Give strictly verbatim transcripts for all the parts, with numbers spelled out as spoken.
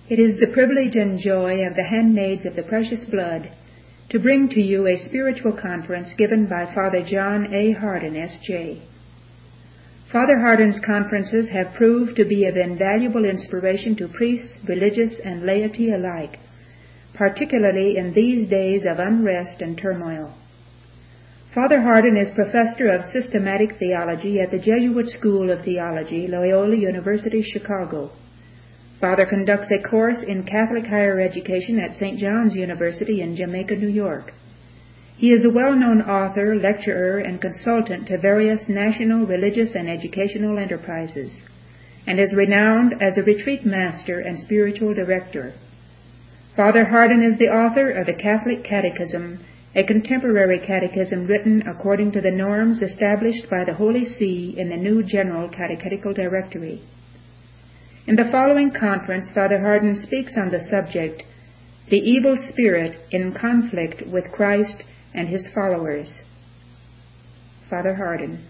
It is the privilege and joy of the handmaids of the precious blood to bring to you a spiritual conference given by Father John A. Hardin, S J Father Hardin's conferences have proved to be of invaluable inspiration to priests, religious, and laity alike, particularly in these days of unrest and turmoil. Father Hardin is professor of systematic theology at the Jesuit School of Theology, Loyola University, Chicago. Father conducts a course in Catholic higher education at Saint John's University in Jamaica, New York. He is a well-known author, lecturer, and consultant to various national, religious, and educational enterprises, and is renowned as a retreat master and spiritual director. Father Hardin is the author of the Catholic Catechism, a contemporary catechism written according to the norms established by the Holy See in the New General Catechetical Directory. In the following conference, Father Hardin speaks on the subject, The Evil Spirit in Conflict with Christ and His Followers. Father Hardin.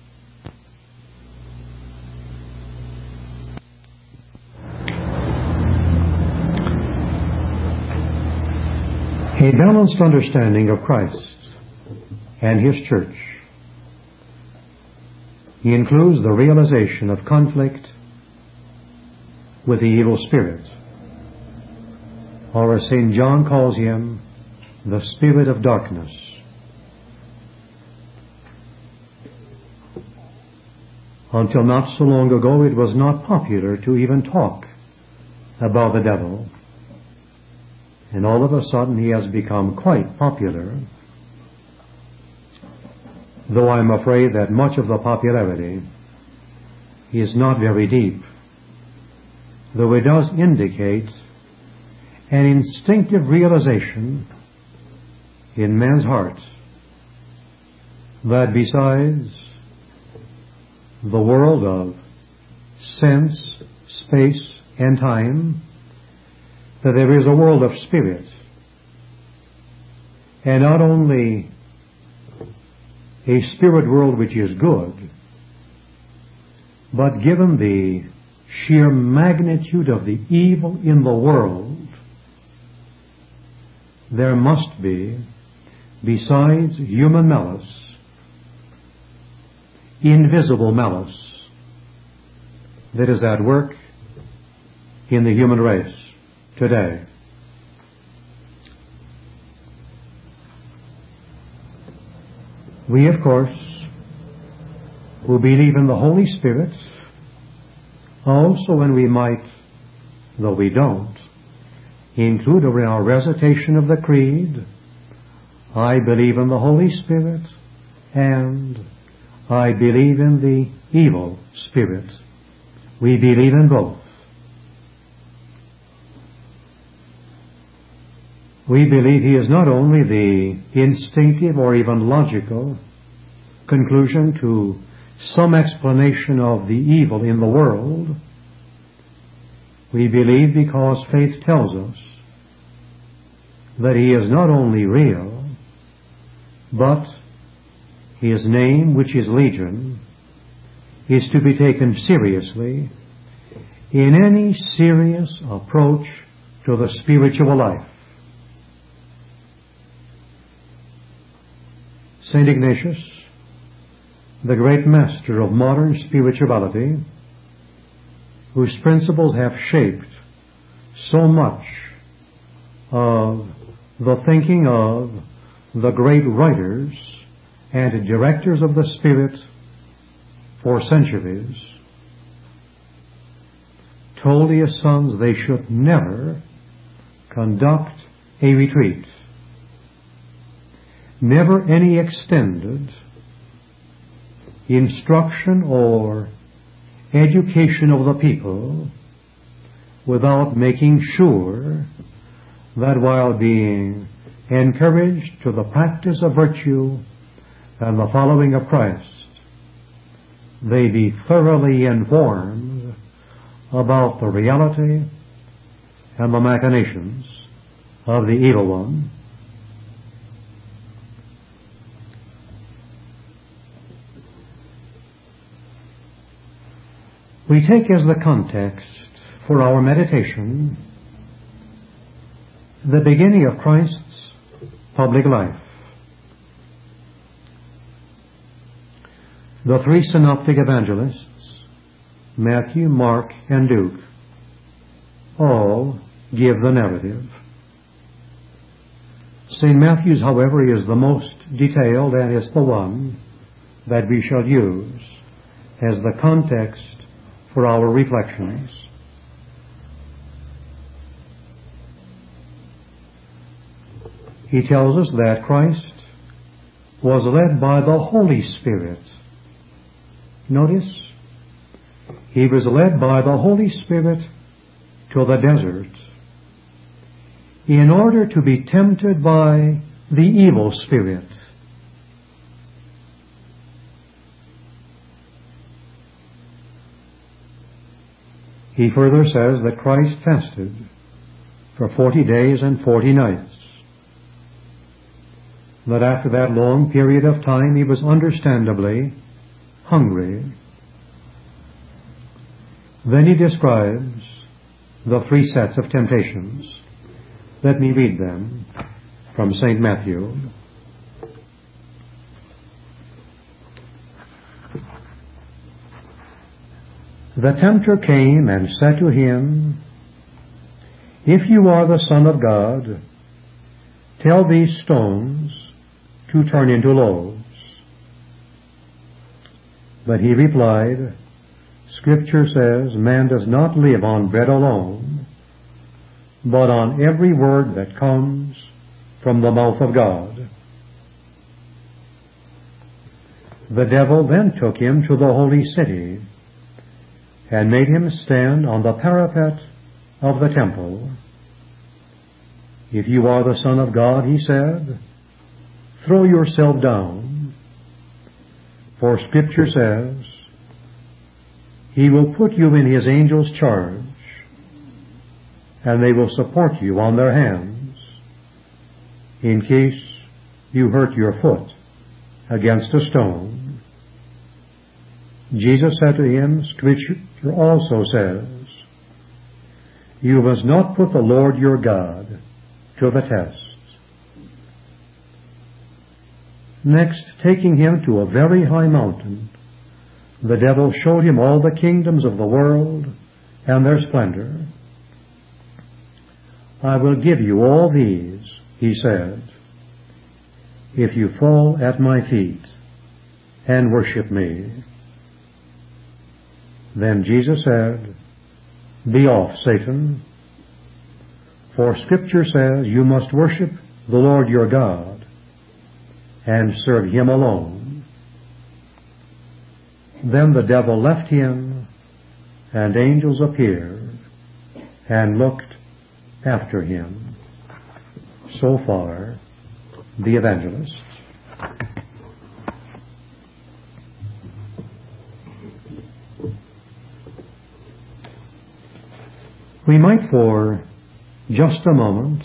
A balanced understanding of Christ and His Church includes the realization of conflict with the evil spirit, or as Saint John calls him, the spirit of darkness. Until not so long ago, it was not popular to even talk about the devil. And all of a sudden he has become quite popular, though I'm afraid that much of the popularity is not very deep, though it does indicate an instinctive realization in man's heart that besides the world of sense, space, and time, that there is a world of spirit, and not only a spirit world which is good, but given the sheer magnitude of the evil in the world, there must be, besides human malice, invisible malice that is at work in the human race today. We, of course, who believe in the Holy Spirit, also when we might, though we don't, include in our recitation of the Creed, I believe in the Holy Spirit and I believe in the evil spirit. We believe in both. We believe he is not only the instinctive or even logical conclusion to some explanation of the evil in the world. We believe because faith tells us that he is not only real, but his name, which is Legion, is to be taken seriously in any serious approach to the spiritual life. Saint Ignatius, the great master of modern spirituality, whose principles have shaped so much of the thinking of the great writers and directors of the Spirit for centuries, told his sons they should never conduct a retreat, never any extended instruction or education of the people without making sure that while being encouraged to the practice of virtue and the following of Christ, they be thoroughly informed about the reality and the machinations of the evil one. We take as the context for our meditation the beginning of Christ's public life. The three synoptic evangelists, Matthew, Mark, and Luke, all give the narrative. Saint Matthew's, however, is the most detailed and is the one that we shall use as the context for our reflections. He tells us that Christ was led by the Holy Spirit. Notice, he was led by the Holy Spirit to the desert in order to be tempted by the evil spirit. He further says that Christ fasted for forty days and forty nights. That after that long period of time he was understandably hungry. Then he describes the three sets of temptations. Let me read them from Saint Matthew. The tempter came and said to him, "If you are the Son of God, tell these stones to turn into loaves." But he replied, "Scripture says, man does not live on bread alone, but on every word that comes from the mouth of God." The devil then took him to the holy city and made him stand on the parapet of the temple. "If you are the Son of God," he said, "throw yourself down, for Scripture says, He will put you in His angels' charge, and they will support you on their hands, in case you hurt your foot against a stone." Jesus said to him, "Scripture also says, you must not put the Lord your God to the test." Next, taking him to a very high mountain, the devil showed him all the kingdoms of the world and their splendor. "I will give you all these," he said, "if you fall at my feet and worship me." Then Jesus said, "Be off, Satan, for Scripture says you must worship the Lord your God and serve Him alone." Then the devil left him, and angels appeared and looked after him. So far, the evangelists. We might for just a moment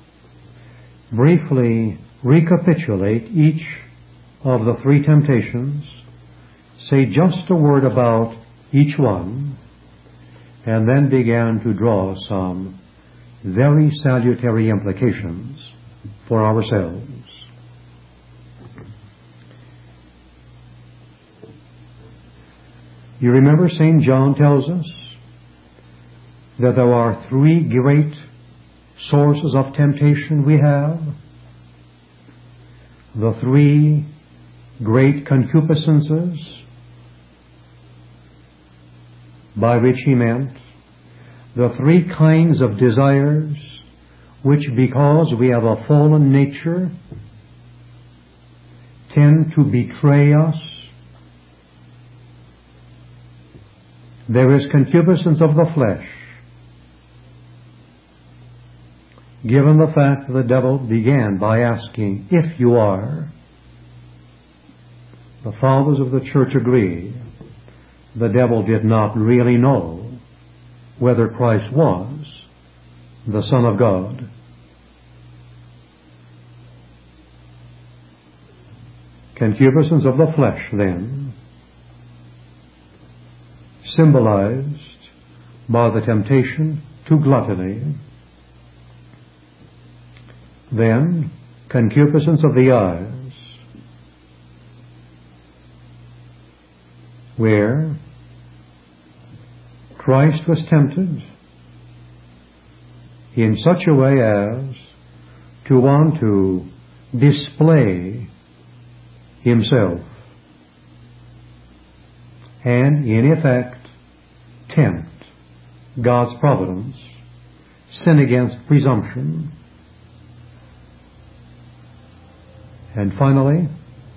briefly recapitulate each of the three temptations, say just a word about each one, and then begin to draw some very salutary implications for ourselves. You remember Saint John tells us that there are three great sources of temptation we have. The three great concupiscences, by which he meant the three kinds of desires which, because we have a fallen nature, tend to betray us. There is concupiscence of the flesh, given the fact that the devil began by asking, "If you are," the fathers of the church agree the devil did not really know whether Christ was the Son of God. Concupiscence of the flesh, then, symbolized by the temptation to gluttony. Then, concupiscence of the eyes, where Christ was tempted in such a way as to want to display himself and, in effect, tempt God's providence, sin against presumption. And finally,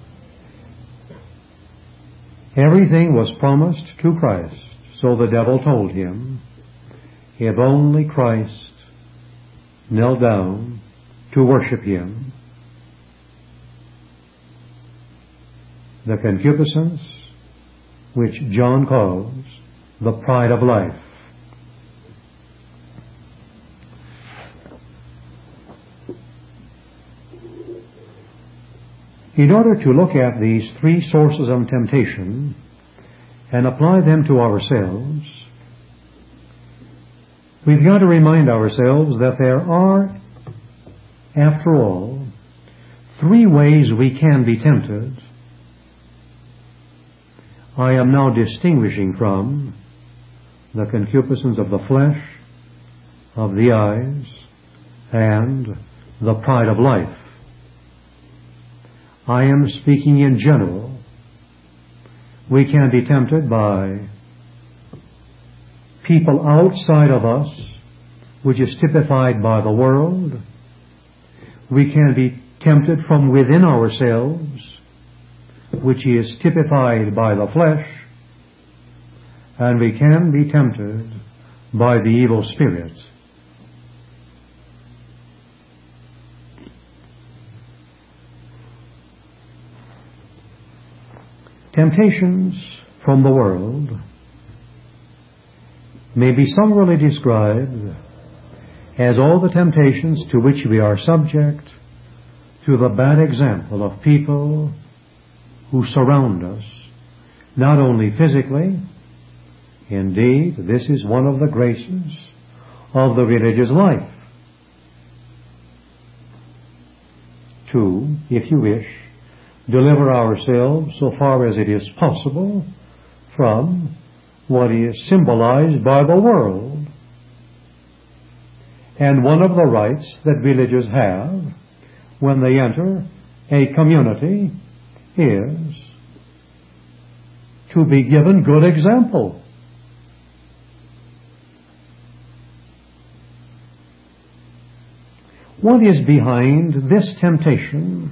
everything was promised to Christ, so the devil told him, if only Christ knelt down to worship him. The concupiscence, which John calls the pride of life. In order to look at these three sources of temptation and apply them to ourselves, we've got to remind ourselves that there are, after all, three ways we can be tempted. I am now distinguishing from the concupiscence of the flesh, of the eyes, and the pride of life. I am speaking in general. We can be tempted by people outside of us, which is typified by the world. We can be tempted from within ourselves, which is typified by the flesh. And we can be tempted by the evil spirit. Temptations from the world may be summarily described as all the temptations to which we are subject to the bad example of people who surround us, not only physically. Indeed, this is one of the graces of the religious life. To, if you wish, deliver ourselves so far as it is possible from what is symbolized by the world. And one of the rights that villagers have when they enter a community is to be given good example. What is behind this temptation?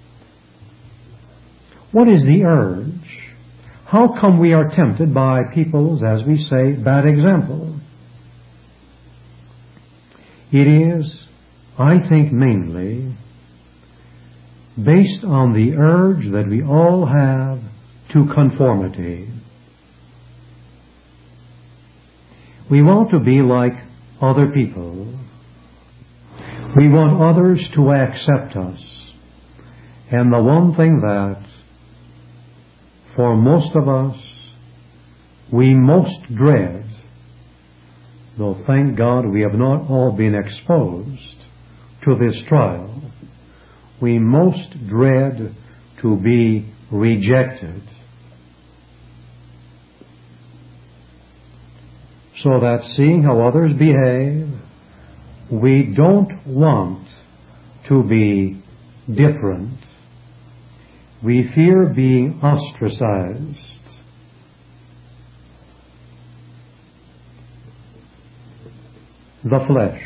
What is the urge? How come we are tempted by people's, as we say, bad example? It is, I think, mainly based on the urge that we all have to conformity. We want to be like other people. We want others to accept us. And the one thing that, for most of us, we most dread, though thank God we have not all been exposed to this trial, we most dread to be rejected. So that seeing how others behave, we don't want to be different. We fear being ostracized. The flesh.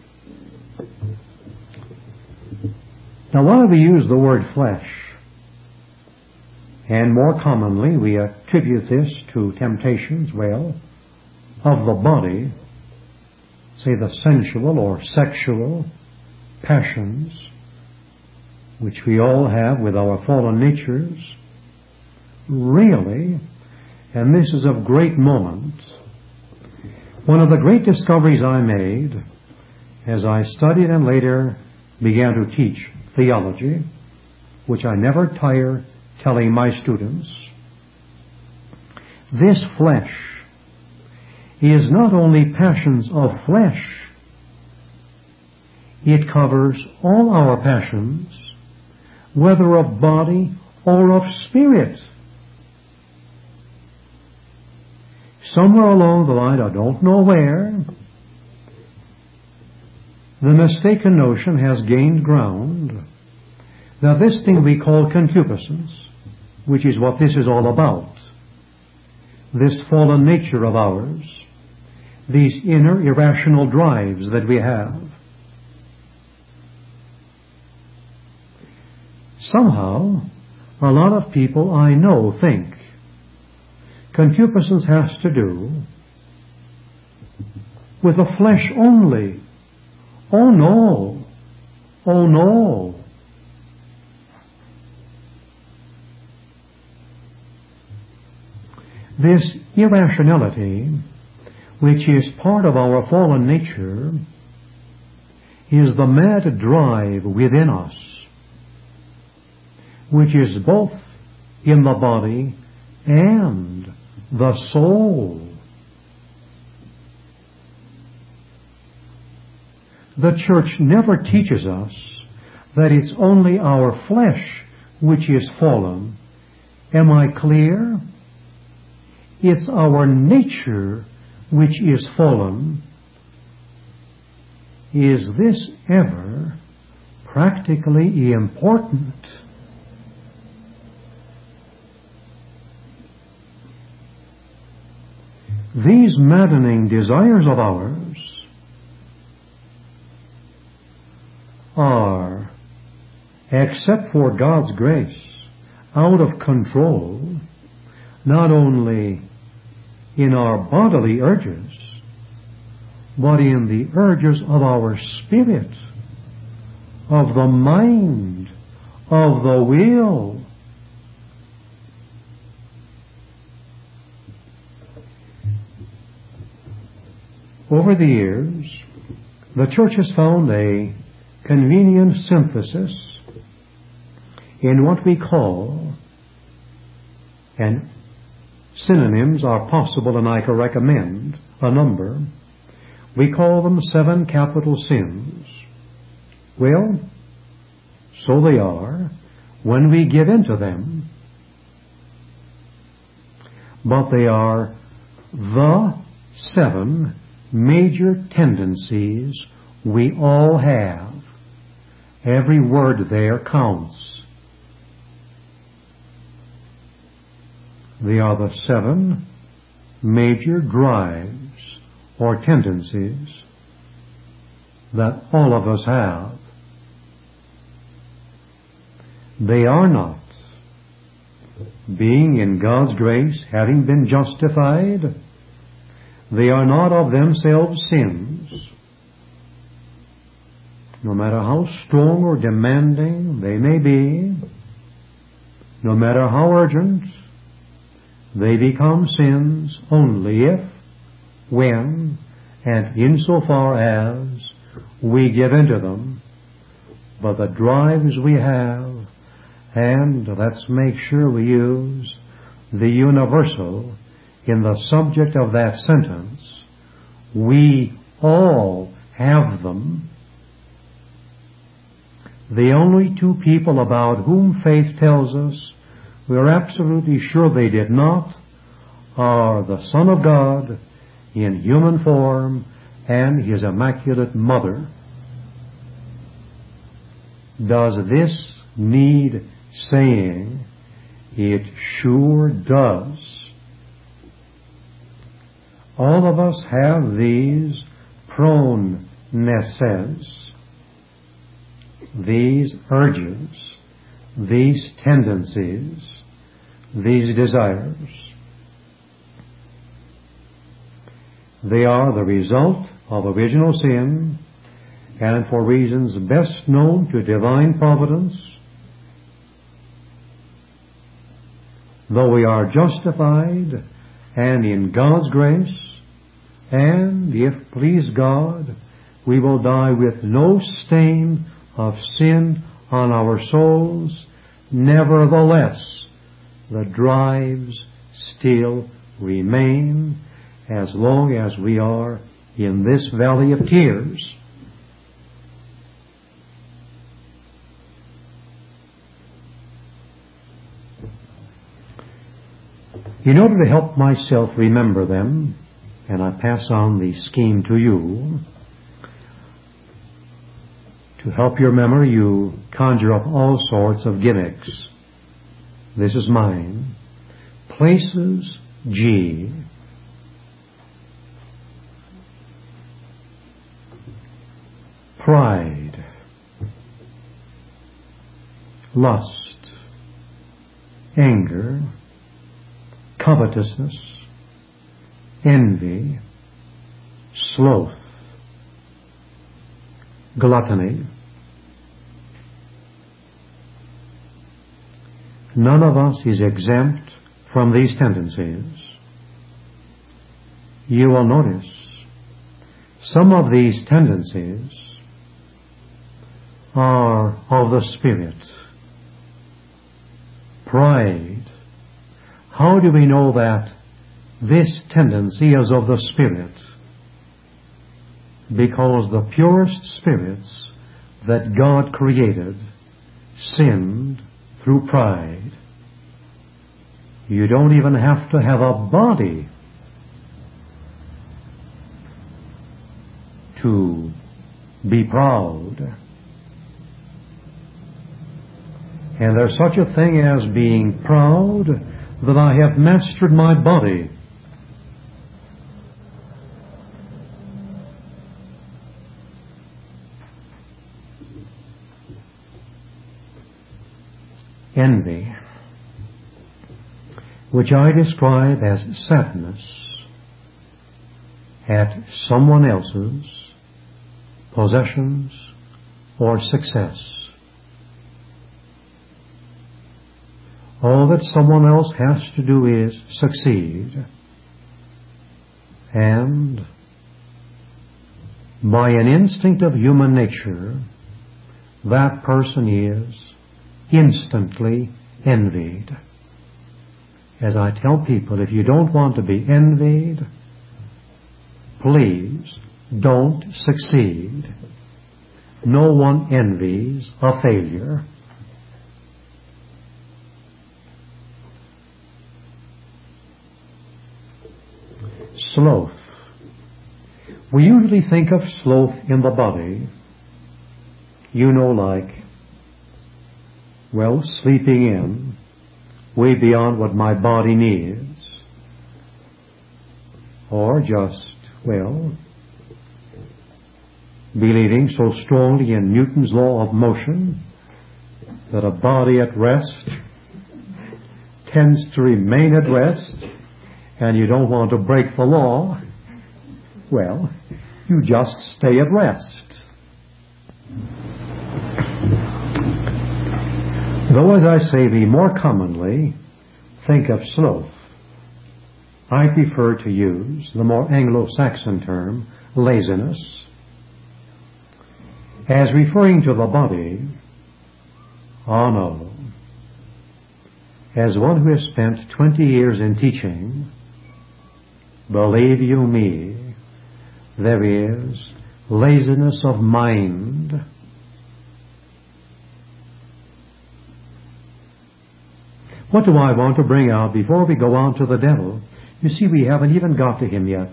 Now, why do we use the word flesh? And more commonly, we attribute this to temptations, well, of the body, say the sensual or sexual passions, which we all have with our fallen natures. Really, and this is of great moment, one of the great discoveries I made as I studied and later began to teach theology, which I never tire telling my students, this flesh is not only passions of flesh, It covers all our passions, whether of body or of spirit. Somewhere along the line, I don't know where, the mistaken notion has gained ground that this thing we call concupiscence, which is what this is all about, this fallen nature of ours, these inner irrational drives that we have, somehow a lot of people I know think concupiscence has to do with the flesh only. Oh no! Oh no! This irrationality, which is part of our fallen nature, is the mad drive within us, which is both in the body and the soul. The church never teaches us that it's only our flesh which is fallen. Am I clear? It's our nature which is fallen. Is this ever practically important? These maddening desires of ours are, except for God's grace, out of control, not only in our bodily urges, but in the urges of our spirit, of the mind, of the will. Over the years, the church has found a convenient synthesis in what we call, and synonyms are possible and I can recommend a number, we call them seven capital sins. Well, so they are when we give in to them, but they are the seven major tendencies we all have. Every word there counts. They are the seven major drives or tendencies that all of us have. They are not, being in God's grace, having been justified, they are not of themselves sins. No matter how strong or demanding they may be, no matter how urgent, they become sins only if, when, and insofar as we give into them. But the drives we have, and let's make sure we use the universal in the subject of that sentence, we all have them. The only two people about whom faith tells us we're absolutely sure they did not are the Son of God in human form and His Immaculate Mother. Does this need saying? It sure does. All of us have these proneses, these urges, these tendencies, these desires. They are the result of original sin, and for reasons best known to divine providence, though we are justified and in God's grace, and if please God, we will die with no stain of sin on our souls, nevertheless, the drives still remain as long as we are in this valley of tears. In order to help myself remember them, and I pass on the scheme to you, to help your memory, you conjure up all sorts of gimmicks. This is mine. Places, G. Pride. Lust. Anger. Covetousness. Envy. Sloth. Gluttony. None of us is exempt from these tendencies. You will notice some of these tendencies are of the Spirit. Pride. How do we know that this tendency is of the Spirit? Because the purest spirits that God created sinned through pride. You don't even have to have a body to be proud. And there's such a thing as being proud that I have mastered my body. Envy, which I describe as sadness at someone else's possessions or success. All that someone else has to do is succeed, and by an instinct of human nature, that person is instantly envied. As I tell people, if you don't want to be envied, please don't succeed. No one envies a failure. Sloth. We usually think of sloth in the body, you know, like, well, sleeping in, way beyond what my body needs. Or just, well, believing so strongly in Newton's law of motion that a body at rest tends to remain at rest, and you don't want to break the law. Well, you just stay at rest. Though, as I say, we more commonly think of sloth, I prefer to use the more Anglo-Saxon term, laziness, as referring to the body. Oh no. As one who has spent twenty years in teaching, believe you me, there is laziness of mind. What do I want to bring out before we go on to the devil? You see, we haven't even got to him yet.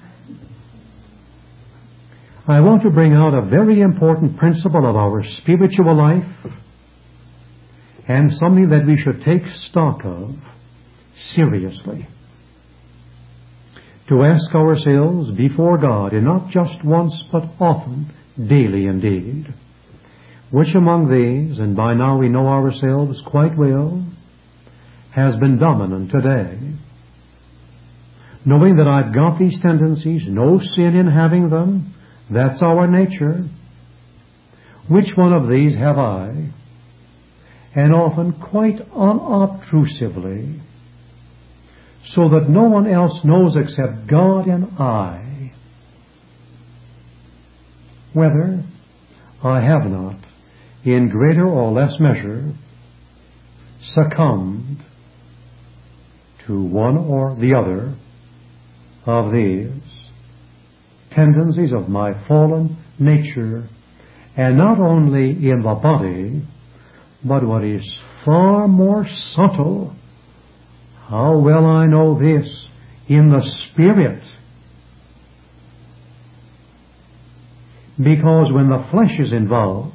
I want to bring out a very important principle of our spiritual life, and something that we should take stock of seriously. To ask ourselves before God, and not just once but often, daily indeed, which among these, and by now we know ourselves quite well, has been dominant today. Knowing that I've got these tendencies, no sin in having them, that's our nature. Which one of these have I? And often quite unobtrusively, so that no one else knows except God and I, whether I have not, in greater or less measure, succumbed to one or the other of these tendencies of my fallen nature, and not only in the body, but what is far more subtle, How well I know this in the Spirit. Because when the flesh is involved,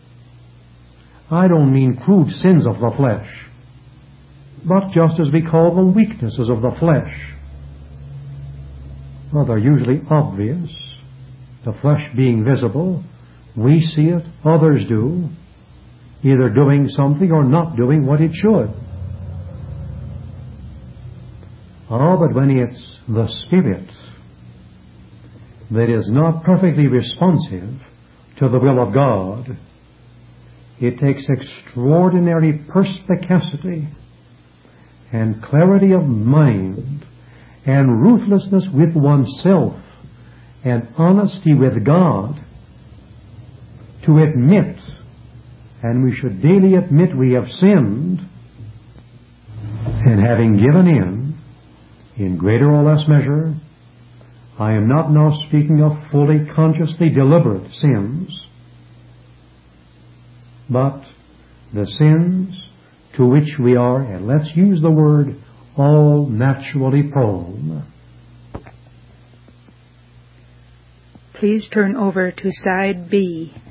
I don't mean crude sins of the flesh, but just as we call them weaknesses of the flesh. Well, they're usually obvious. The flesh being visible, we see it, others do, either doing something or not doing what it should. Oh, but when it's the Spirit that is not perfectly responsive to the will of God, it takes extraordinary perspicacity and clarity of mind and ruthlessness with oneself and honesty with God to admit, and we should daily admit we have sinned, and having given in, in greater or less measure, I am not now speaking of fully consciously deliberate sins, but the sins to which we are, and let's use the word, all naturally prone. Please turn over to Side B.